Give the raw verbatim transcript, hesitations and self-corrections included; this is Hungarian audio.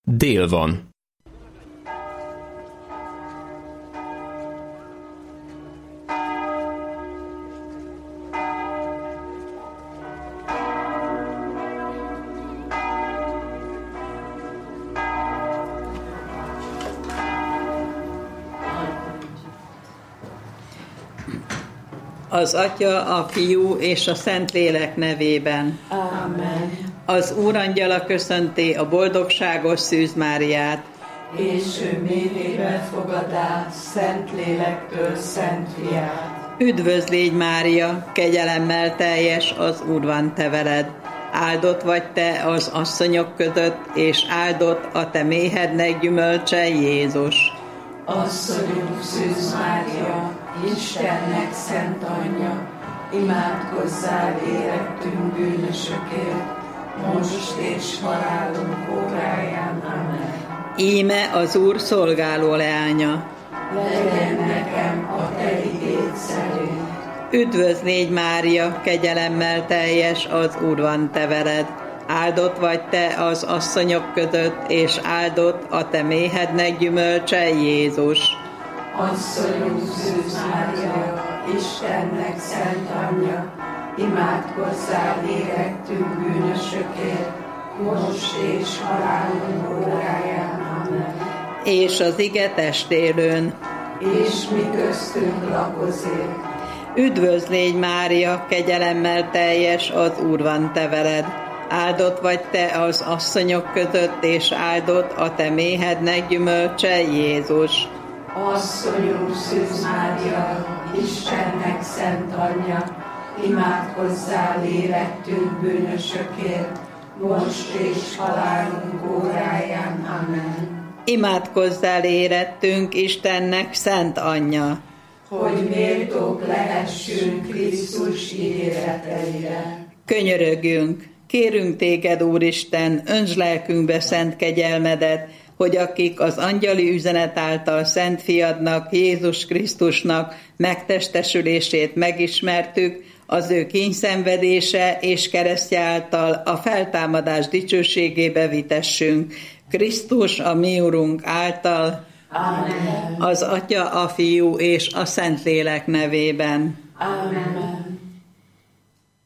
Dél van. Az Atya, a Fiú és a Szentlélek nevében. Amen. Az Úrangyala köszönti a boldogságos Szűz Máriát. És ő méhébe fogad át Szentlélektől Szent Fiát. Üdvözl légy, Mária, kegyelemmel teljes, az Úr van te veled. Áldott vagy te az asszonyok között, és áldott a te méhednek gyümölcse, Jézus. Asszonyunk Szűz Mária, Istennek szent anyja, imádkozzál érettünk bűnösökért, most és halálunk óráján. Amen. Íme az Úr szolgáló leánya. Legyen nekem a te igéd szerint. Üdvözl légy, Mária, kegyelemmel teljes, az Úr van te veled. Áldott vagy te az asszonyok között, és áldott a te méhednek gyümölcse, Jézus. Asszonyunk Szűz Mária, Istennek szent anyja, imádkozzál érettünk bűnösökért, most és halálunk óráján. Amen. És az ige testélőn. És mi köztünk lakozik. Üdvözl légy, Mária, kegyelemmel teljes, az Úr van te veled. Áldott vagy te az asszonyok között, és áldott a te méhednek gyümölcse, Jézus. Asszonyunk Szűz Mária, Istennek szent anyja, imádkozzál érettünk bűnösökért, most és halálunk óráján. Amen. Imádkozzál érettünk, Istennek szent anyja, hogy méltók lehessünk Krisztus ígéreteire. Könyörögjünk, kérünk téged, Úristen, öntsd lelkünkbe szent kegyelmedet, hogy akik az angyali üzenet által Szent Fiadnak, Jézus Krisztusnak megtestesülését megismertük, az ő kínyszenvedése és keresztje által a feltámadás dicsőségébe vitessünk. Krisztus, a mi Urunk által, Amen. Az Atya, a Fiú és a Szentlélek nevében. Amen.